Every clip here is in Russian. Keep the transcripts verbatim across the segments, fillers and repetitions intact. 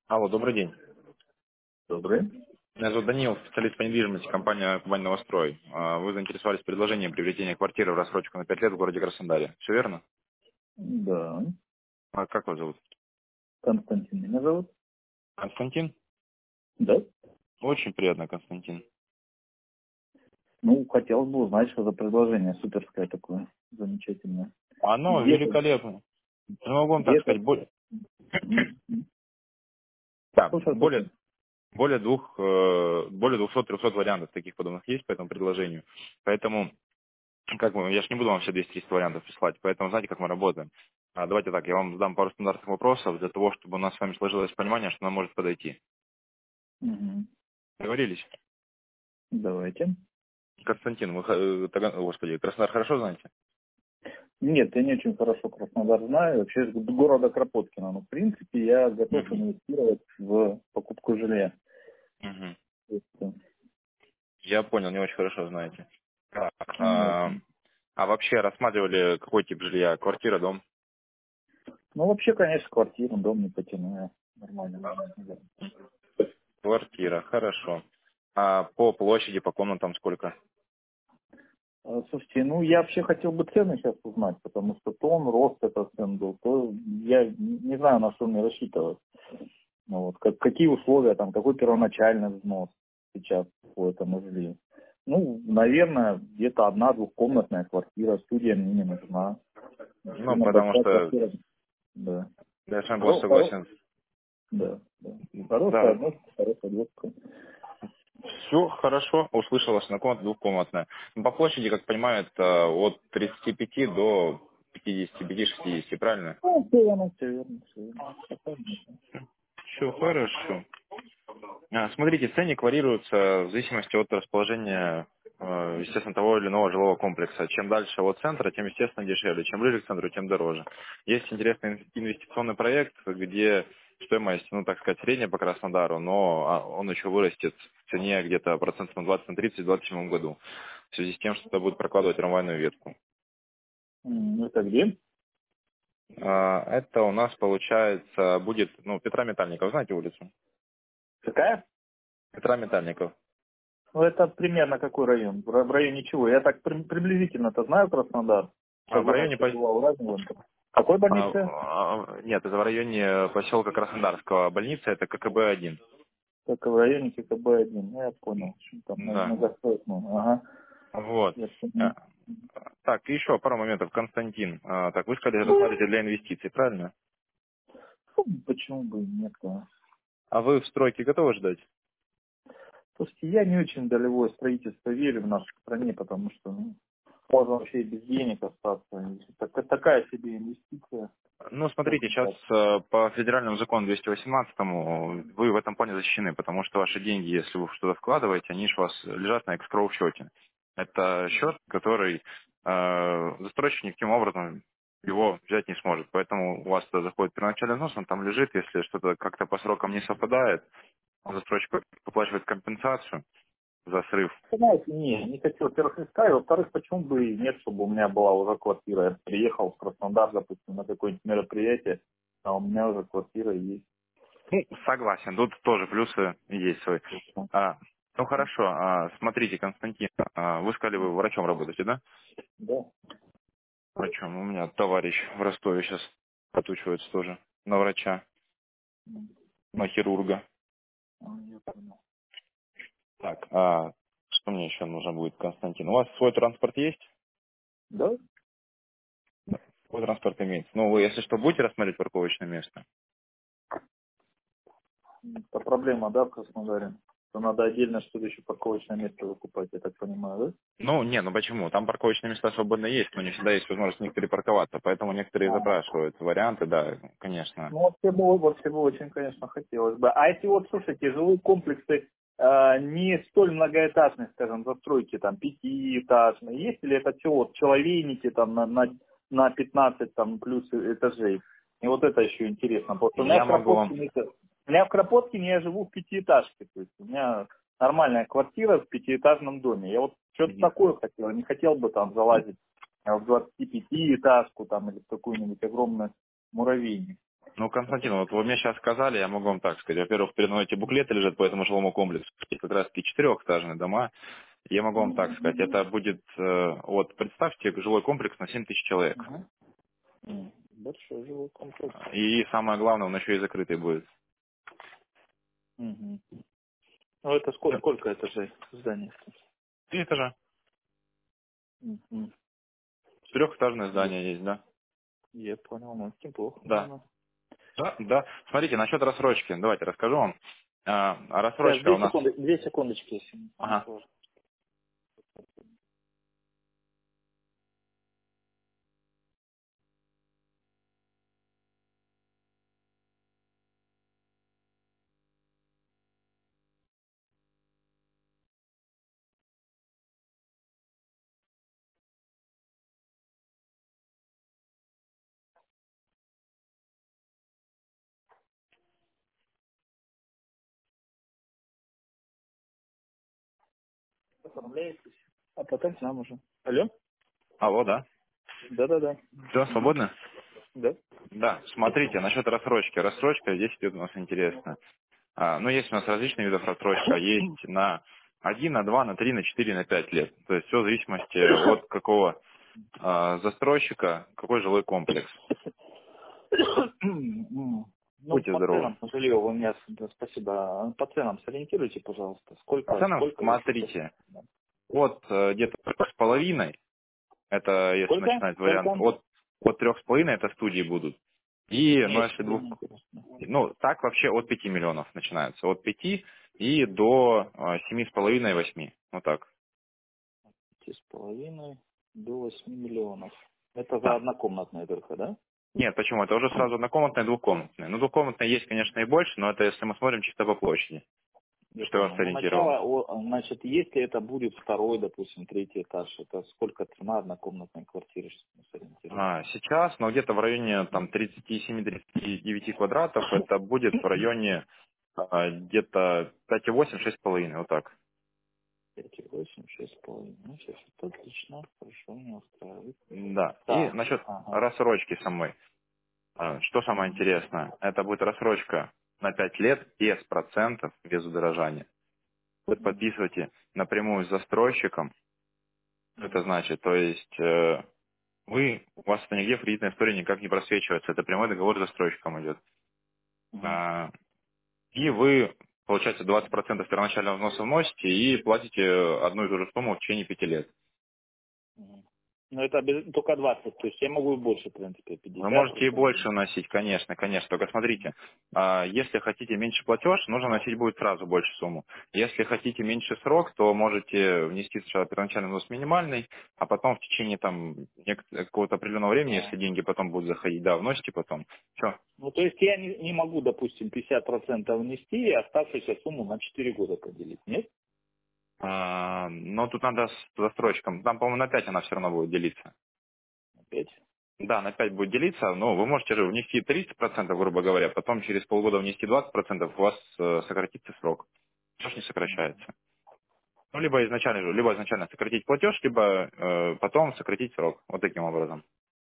Алло, добрый день. Добрый. Меня зовут Данил, специалист по недвижимости, компания «Кубань Новострой». А, Вы заинтересовались предложением приобретения квартиры в рассрочку на пять лет в городе Краснодаре. Все верно? Да. А как вас зовут? Константин меня зовут. Константин? Да. Очень приятно, Константин. Ну, хотелось бы узнать, что за предложение суперское такое, замечательное. Оно Где-то, великолепно. Не могу вам так где-то. сказать. Более, М, м. да, Слушай, более, слушай. более двух, э, более двухсот-трехсот вариантов таких подобных есть по этому предложению. Поэтому, как мы, я же не буду вам все двести-триста вариантов прислать, поэтому знаете, как мы работаем. А, Давайте так, я вам задам пару стандартных вопросов для того, чтобы у нас с вами сложилось понимание, что нам может подойти. Мгм. Договорились? Давайте. Константин, вы, э, Таган- господи, Краснодар хорошо знаете? Нет, я не очень хорошо Краснодар знаю. Вообще из города Кропоткина. Но, в принципе, я готов Мгм. инвестировать в покупку жилья. Мгм. То есть, э, Я понял, не очень хорошо знаете. Так, не а, очень. а вообще рассматривали какой тип жилья? Квартира, дом? Ну, вообще, конечно, квартиру, дом не потяну я. Нормально. Да. Квартира, хорошо. А по площади, по комнатам сколько? А, Слушайте, ну я вообще хотел бы цены сейчас узнать, потому что то он рост этот цен был, то я не не знаю, на что мне рассчитывать. Ну, вот, как, какие условия там, какой первоначальный взнос сейчас по этому жилью. Ну, наверное, где-то одна двухкомнатная квартира, студия мне не нужна. Ну, Сильно потому большая что квартира, да. я с вами Хоро- полностью хоро- согласен. да, да. Хорошая Да, одна, хорошая двушка. все хорошо, услышал вас на комнату двухкомнатная. Ну, по площади, как понимаю, это от тридцати пяти до пятидесяти пяти-шестидесяти, правильно? Ну, все верно, все верно, все верно. Такая мысль. Все хорошо. А, Смотрите, ценник варьируется в зависимости от расположения, э, естественно, того или иного жилого комплекса. Чем дальше от центра, тем, естественно, дешевле. Чем ближе к центру, тем дороже. Есть интересный ин- инвестиционный проект, где стоимость, ну, так сказать, средняя по Краснодару, но а, он еще вырастет в цене где-то процентов на двадцать на тридцать в двадцать седьмом году. В связи с тем, что это будет прокладывать трамвайную ветку. М, Это где? А, Это у нас, получается, будет, ну, Петра Метальникова, знаете улицу? Какая? Петра Метальников. Ну, это примерно какой район? В ра- в районе чего? Я так при- приблизительно-то знаю Краснодар. А, Сейчас В давно районе, что бывал разного. Какой А, больницы? а, Нет, это в районе поселка Краснодарского. Больница это ка ка бэ один. Только в районе ка ка бэ один. Ну, я понял. Что там на- Да. многостроек, ну, ага. Вот. Я А, понял. Так, еще пару моментов. Константин. А, Так, вы сказали, рассматриваете для инвестиций, правильно? Ну, почему бы и нет? Да. А вы в стройке готовы ждать? Слушайте, я не очень в долевое строительство верю в нашей стране, потому что ну, можно вообще и без денег остаться. Так- такая себе инвестиция. Ну, смотрите, Скажем сейчас так. э, по федеральному закону двести восемнадцатому вы в этом плане защищены, потому что ваши деньги, если вы в что-то вкладываете, они же у вас лежат на экскроу счете. Это счет, который э, застройщик никаким образом его взять не сможет. Поэтому у вас туда заходит первоначальный взнос, он там лежит, если что-то как-то по срокам не совпадает, застройщик выплачивает компенсацию за срыв. Знаете, не, не хочу, во-первых, искать, во-вторых, почему бы и нет, чтобы у меня была уже квартира. Я приехал в Краснодар, допустим, на какое-нибудь мероприятие, а у меня уже квартира есть. Ну, согласен, тут тоже плюсы есть свои. А, ну хорошо, а, смотрите, Константин, а, вы сказали, вы врачом работаете, да? Да. Врачом. У меня товарищ в Ростове сейчас отучивается тоже на врача, на хирурга. А, я понял. Так, а что мне еще нужно будет, Константин? У вас свой транспорт есть? Да? Свой транспорт имеется. Ну, вы, если что, будете рассмотреть парковочное место? Это проблема, да, в Краснодаре? То надо отдельно что-то еще парковочное место выкупать, я так понимаю, да? Ну, не, ну почему? Там парковочные места свободно есть, но не всегда есть возможность в них перепарковаться. Поэтому некоторые А. запрашивают варианты, да, конечно. Ну, вообще бы, вообще бы очень, конечно, хотелось бы. А эти вот, слушайте, жилые комплексы э, не столь многоэтажные, скажем, застройки, там, пятиэтажные, есть ли это все вот человейники там на, на, на пятнадцать там плюс этажей? И вот это еще интересно, потому что у меня Я в могу вам... Кропоткине, это- у меня в Кропоткине я живу в пятиэтажке, то есть у меня нормальная квартира в пятиэтажном доме. Я вот что-то Мгм. такое хотел, не хотел бы там залазить э, в двадцатипятиэтажку там или в какую-нибудь огромную муравейник. Ну, Константин, вот вы мне сейчас сказали, я могу вам так сказать. Во-первых, передо мной эти буклеты лежат по этому жилому комплексу. Есть как раз таки четырехэтажные дома. Я могу вам так сказать. Это будет, э, вот, представьте, жилой комплекс на семь тысяч человек. Мгм. М, Большой жилой комплекс. И самое главное, он еще и закрытый будет. Мгм. Ну, это сколько, сколько этажей здания? Три этажа. Мгм. Четырехэтажное Я, здание есть, да? я понял, ну, неплохо, Да. наверное. Да, да. Смотрите, насчет рассрочки. Давайте расскажу вам. А, а Сейчас, рассрочка две у нас... секунды, две секундочки, если не Ага. сложно. Оформляетесь, а потом к нам уже. Алло? Алло, да. Да-да-да. Все, свободно? Да? Да. Смотрите, насчет рассрочки. Рассрочка здесь идет у нас интересно. А, ну, есть у нас различные виды рассрочка. Есть на один, на два, на три, на четыре, на пять лет. То есть все в зависимости от какого а, застройщика, какой жилой комплекс. М, Ну, Будьте по здоровы. ценам, Жилио, вы меня, да, спасибо, по ценам сориентируйте, пожалуйста. По Сколько, ценам сколько и что? смотрите. От э, где-то трех с половиной, это если Сколько? начинать вариант, Сколько? от, от трех с половиной это студии будут. И, ну, Нет, если студия двух, не интересно. ну, так вообще от пяти миллионов начинается. От пяти и до э, семи с половиной, восьми. Вот так. Пяти с половиной до восьми миллионов. Это за Да. однокомнатные только, да? Нет, почему? Это уже сразу однокомнатные, двухкомнатные. Ну, двухкомнатные есть, конечно, и больше, но это если мы смотрим чисто по площади, Я что я вас понял. Ну, сориентировал. начало, о, значит, если это будет второй, допустим, третий этаж, это сколько цена однокомнатной квартиры, чтобы мы сориентировались? А, сейчас, ну, где-то в районе там тридцати семи тридцати девяти квадратов, это будет в районе а, где-то пять и восемь шесть с половиной, вот так. Пять, восемь, шесть с половиной. Ну, сейчас это отлично, хорошо, меня устраивает. Да. И Так, насчет ага. рассрочки самой. А, Что самое Мгм. интересное? Это будет рассрочка на пять лет без процентов, без удорожания. Вы Мгм. подписываете напрямую с застройщиком. Что это Мгм. значит? То есть э, вы, у вас это нигде в кредитной истории никак не просвечивается. Это прямой договор с застройщиком идет. Мгм. А, И вы, получается, двадцать процентов первоначального взноса вносите и платите одну и ту же сумму в течение пяти лет. Мгм. Ну, это без- только двадцать, то есть я могу и больше, в принципе, Вы пятьдесят можете и процентов. больше вносить, конечно, конечно. Только смотрите, а, если хотите меньше платеж, нужно вносить будет сразу больше сумму. Если хотите меньше срок, то можете внести сначала первоначальный взнос минимальный, а потом в течение там нек- какого-то определенного времени, А. если деньги потом будут заходить, да, вносите потом. Все. Ну, то есть я не, не могу, допустим, пятьдесят процентов внести и оставшуюся сумму на четыре года поделить, нет? Но тут надо с застройщиком. Там, по-моему, на пять она все равно будет делиться. Опять? Да, на пять будет делиться, но вы можете же внести тридцать процентов, грубо говоря, потом через полгода внести двадцать процентов, у вас э, сократится срок. Все не сокращается. Ну, либо изначально же, либо изначально сократить платеж, либо э, потом сократить срок. Вот таким образом.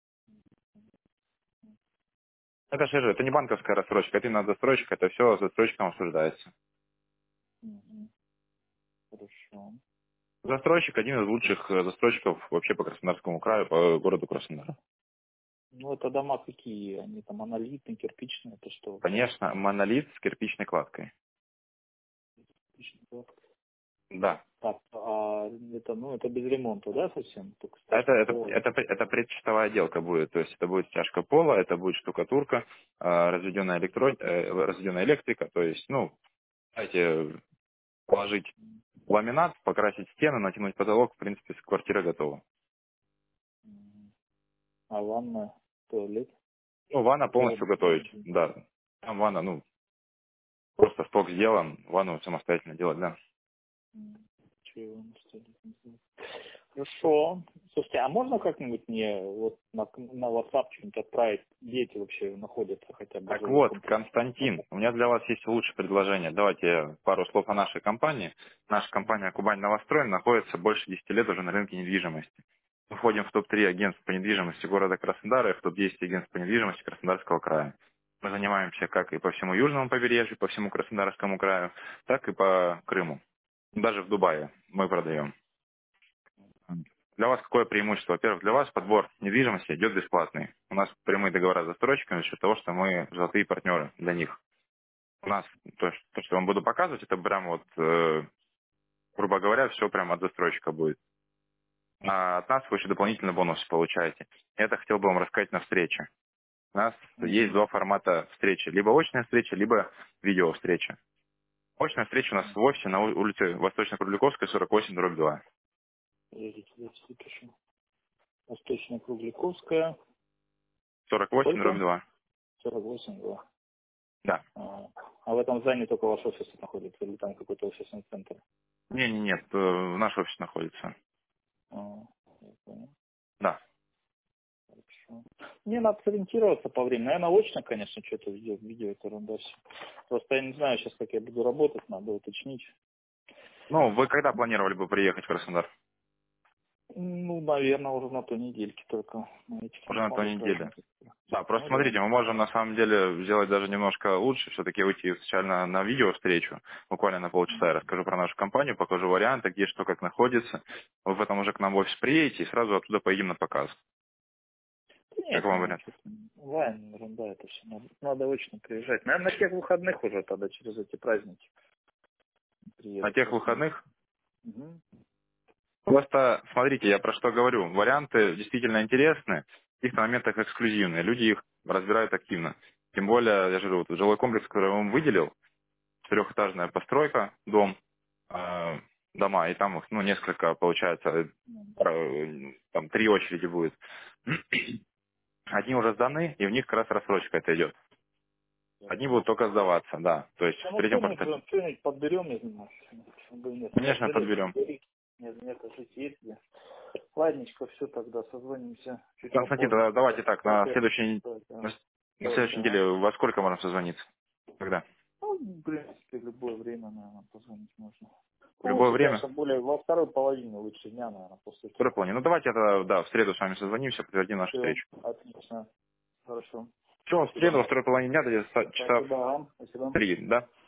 Это же это не банковская рассрочка, это именно застройщик, это все с застройщиком обсуждается. Мгм. Хорошо. Застройщик один из лучших э, застройщиков вообще по Краснодарскому краю, по городу Краснодар. Ну, это дома какие? Они там монолитные, кирпичные, это что вообще? Конечно, монолит с кирпичной кладкой. Кирпичный блок. Да. Так, а это, ну, это без ремонта, да, совсем? Только Это, стяжка это, пола. это, это предчистовая отделка будет, то есть это будет стяжка пола, это будет штукатурка, э, разведенная, электро... э, разведенная электрика, то есть, ну, знаете, положить ламинат, покрасить стены, натянуть потолок, в принципе, квартира готова. Мгм. А ванна, туалет? Ну, ванна О, полностью готовить, мгм. да. Там ванна, ну, просто сток сделан, ванну самостоятельно делать, да. Чего он стоит? Хорошо. Слушайте, а можно как-нибудь мне вот на, на WhatsApp что-нибудь отправить, где эти вообще находятся, хотя бы Так жилой вот, комплекс? Константин, у меня для вас есть лучшее предложение. Давайте я пару слов о нашей компании. Наша компания «Кубань Новострой» находится больше десяти лет уже на рынке недвижимости. Мы входим в топ три агентств по недвижимости города Краснодара и в топ десять агентств по недвижимости Краснодарского края. Мы занимаемся как и по всему южному побережью, по всему Краснодарскому краю, так и по Крыму. Даже в Дубае мы продаем. Для вас какое преимущество? Во-первых, для вас подбор недвижимости идет бесплатный. У нас прямые договора с застройщиками за счет того, что мы золотые партнеры для них. У нас то, что то, что я вам буду показывать, это прям вот, э, грубо говоря, все прям от застройщика будет. А от нас вы еще дополнительные бонусы получаете. Это хотел бы вам рассказать на встрече. У нас есть Мгм. два формата встречи. Либо очная встреча, либо видеовстреча. Очная встреча у нас в офисе на у- улице Восточно-Кругляковская, сорок восемь, дробь два. Подождите, давайте запишем. Восточная Кругляковская. сорок восемь, дробь Сколько? два. сорок восемь, да. Да. А, а в этом здании только ваш офис находится, или там какой-то офисный центр? Не, не, нет, э, наш офис находится. А, я понял. Да. Хорошо. Мне надо сориентироваться по времени. Наверное, очно, конечно, что-то видео, видео это ерунда все. Просто я не знаю сейчас, как я буду работать, надо уточнить. Ну, вы когда планировали бы приехать в Краснодар? Ну, наверное, уже на той недельке только. На этих Уже на той неделе неделе. праздники. Да, просто Ну да. смотрите, мы можем на самом деле сделать даже немножко лучше, все-таки выйти сначала на видео встречу, буквально на полчаса, я расскажу про нашу компанию, покажу варианты, где что как находится. Вы потом уже к нам в офис приедете и сразу оттуда поедем на показ. Как Нет, вам ну, вариант? что-то онлайн, ерунда это все. Надо, надо очно приезжать. Наверное, на тех выходных уже тогда через эти праздники На приеду тех как-нибудь. выходных? Угу. Просто, смотрите, я про что говорю. Варианты действительно интересны, в каких-то моментах эксклюзивные. Люди их разбирают активно. Тем более, я же говорю, вот жилой комплекс, который я вам выделил, трехэтажная постройка, дом, э, дома, и там их, ну, несколько, получается, э, там три очереди будет. Одни уже сданы, и в них как раз рассрочка это идет. Я Одни понял. будут только сдаваться, да. То есть А в ну третьем что-нибудь, квартале. что-нибудь подберем, я знаю. Почему бы и нет. Сейчас Конечно, зайдет, подберем. говорит. Нет, нет, жить есть где. Ладненько, все тогда, созвонимся чуть Константин, попозже. тогда давайте так, Так, на я- следующей, так, а. на на Давайте, следующей ага. неделе во сколько можно созвониться? Когда? Ну, в принципе, в любое время, наверное, позвонить можно. В Ну, любое лучше, время? конечно, более во второй половине лучше дня, наверное, после Второй трех. половине. Ну давайте тогда, да, в среду с вами созвонимся, подтвердим нашу Все, встречу. отлично. Хорошо. Что, в среду, Спасибо. во второй половине дня, где часа в Спасибо вам. Спасибо. три, да?